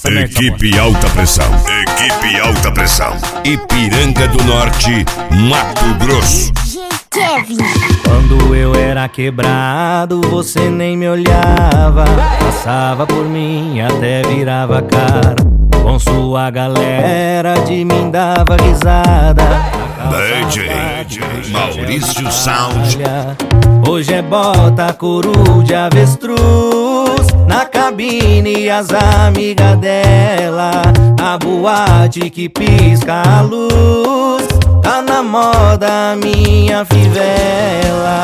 Equipe Alta Pressão. Equipe Alta Pressão. Ipiranga do Norte, Mato Grosso. Kevin. Quando eu era quebrado, você nem me olhava. Passava por mim, até virava cara. Com sua galera, de mim dava risada. DJ Maurício Sound. Hoje é bota, couro de avestruz na cabine e as amigas dela. A boate que pisca a luz, tá na moda minha fivela.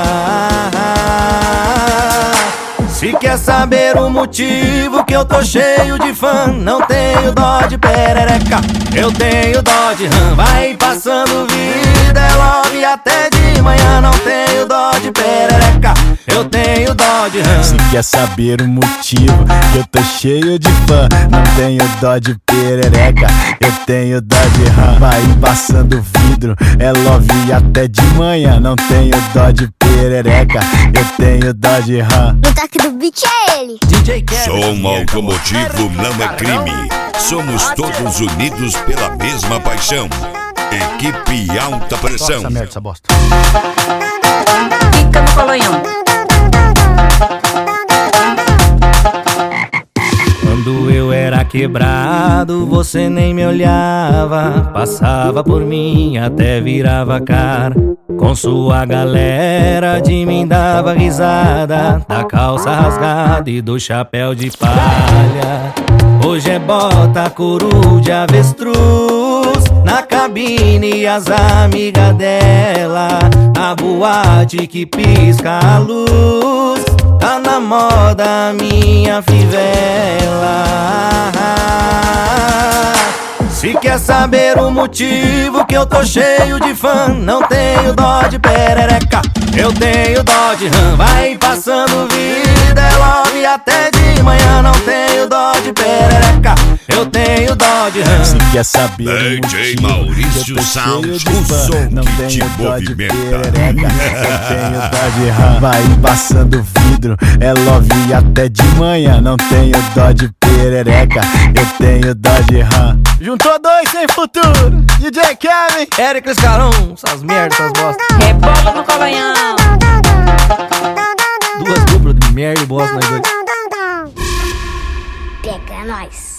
Se quer saber o motivo que eu tô cheio de fã, não tenho dó de perereca, eu tenho dó de rã. Vai passando vida, é love até de manhã. Não tenho dó de perereca, eu tenho dó de rã. Se quer saber o motivo que eu tô cheio de fã, não tenho dó de perereca, eu tenho dó de rã. Vai passando vidro, é love até de manhã. Não tenho dó de perereca, eu tenho dó de rã. O toque do beat é ele. DJ Kevin. Som automotivo não é crime. Somos todos unidos pela mesma paixão. Equipe Alta Pressão. Essa merda, essa bosta. Fica no Colanhão. Quando eu era quebrado, você nem me olhava. Passava por mim, até virava cara. Com sua galera, de mim dava risada. Da calça rasgada e do chapéu de palha. Hoje é bota, couro de avestruz na cabine e as amigas dela. A boate que pisca a luz, tá na moda minha fivela. Se quer saber o motivo que eu tô cheio de fã, não tenho dó de perereca, eu tenho dó de rã. Vai passando vida, é love até de manhã. Não tenho dó de perereca, eu tenho dó de rã. Se quer saber DJ o motivo Maurício que eu tô Sound, cheio de o fã, som não que te tenho dó de movimenta. perereca, eu tenho dó de rã. Vai passando vidro, é love até de manhã. Não tenho dó de perereca, eu tenho dó de rã. Juntou dois sem futuro, DJ Kevin. Eric Escarão, essas merdas, essas bosta. Rebola no Colanhão. Duas duplas de merda e bosta nós dois. Pega nós.